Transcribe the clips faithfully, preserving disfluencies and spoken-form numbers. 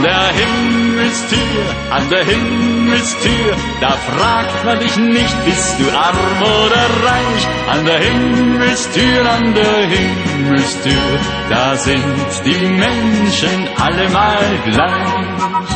der Himmelstür, an der Himmelstür, da fragt man dich nicht, bist du arm oder reich. An der Himmelstür, an der Himmelstür, da sind die Menschen allemal gleich.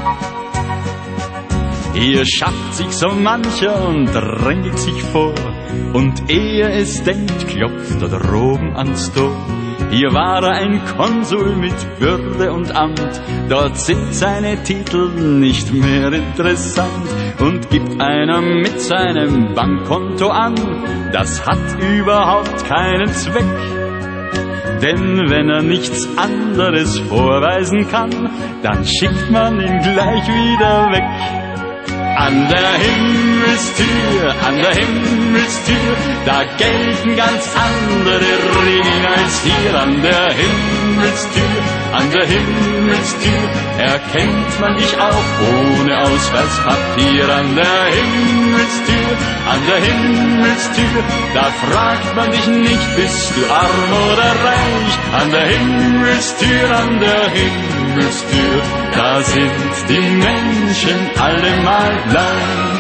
Hier schafft sich so mancher und drängelt sich vor, und ehe es denkt, klopft er droben ans Tor. Hier war er ein Konsul mit Würde und Amt, dort sind seine Titel nicht mehr interessant, und gibt einer mit seinem Bankkonto an, das hat überhaupt keinen Zweck. Denn wenn er nichts anderes vorweisen kann, dann schickt man ihn gleich wieder weg. An der Himmelstür, an der Himmelstür, da gelten ganz andere Regeln als hier. An der Himmelstür, an der Himmelstür, erkennt man dich auch ohne Ausweispapier. An der Himmelstür, an der Himmelstür, da fragt man dich nicht, bist du arm oder reich. An der Himmelstür, an der Himmelstür, da sind die Menschen allemal gleich.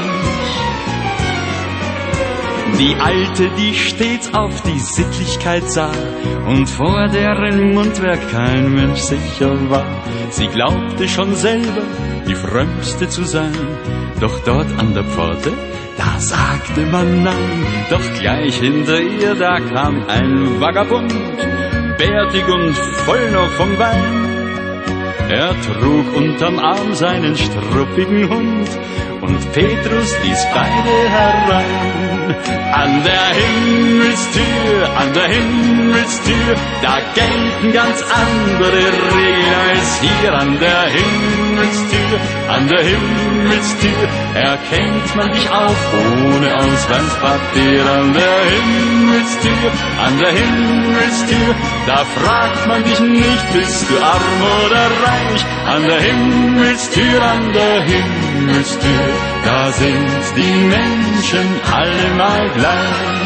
Die Alte, die stets auf die Sittlichkeit sah und vor deren Mundwerk kein Mensch sicher war. Sie glaubte schon selber die Frömmste zu sein, doch dort an der Pforte, da sagte man nein. Doch gleich hinter ihr, da kam ein Vagabund, bärtig und voll noch vom Wein. Er trug unterm Arm seinen struppigen Hund, und Petrus ließ beide herein. An der Himmelstür, an der Himmelstür, da gelten ganz andere Regeln als hier. An der Himmelstür, an der Himmelstür, erkennt man dich auch ohne Ausweispapier. An der Himmelstür, an der Himmelstür, da fragt man dich nicht, bist du arm oder reich. An der Himmelstür, an der Himmelstür, da sind die Menschen allemal gleich.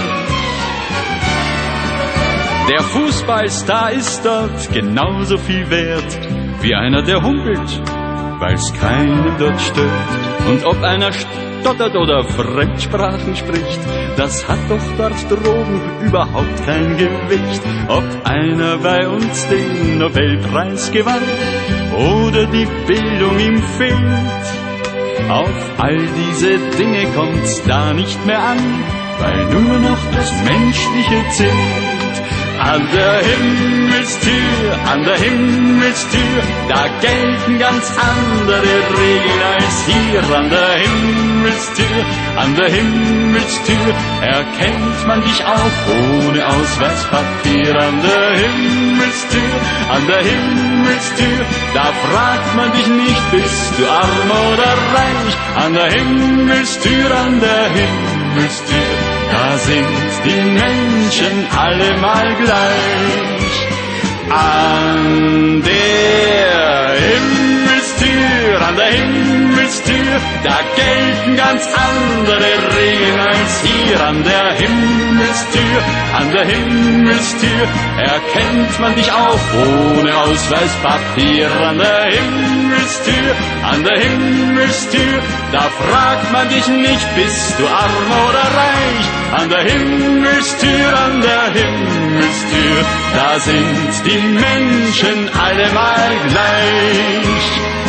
Der Fußballstar ist dort genauso viel wert wie einer, der humpelt, weil's keinen dort stört. Und ob einer stottert oder Fremdsprachen spricht, das hat doch dort droben überhaupt kein Gewicht. Ob einer bei uns den Nobelpreis gewann oder die Bildung ihm fehlt, auf all diese Dinge kommt's da nicht mehr an, weil nur noch das Menschliche zählt. An der Himmelstür, an der Himmelstür, da gelten ganz andere Regeln als hier. An der Himmelstür, an der Himmelstür, erkennt man dich auch ohne Ausweispapier. An der Himmelstür, an der Himmelstür, da fragt man dich nicht, bist du arm oder reich. An der Himmelstür, an der Himmelstür, da sind die Menschen allemal gleich. An der Himmelstür, an der Himmelstür, da gelten ganz andere Regeln als hier. An der Himmelstür, an der Himmelstür, erkennt man dich auch ohne Ausweispapier. An der Himmelstür, an der Himmelstür, da fragt man dich nicht, bist du arm oder reich. An der Himmelstür, an der Himmelstür, da sind die Menschen allemal gleich.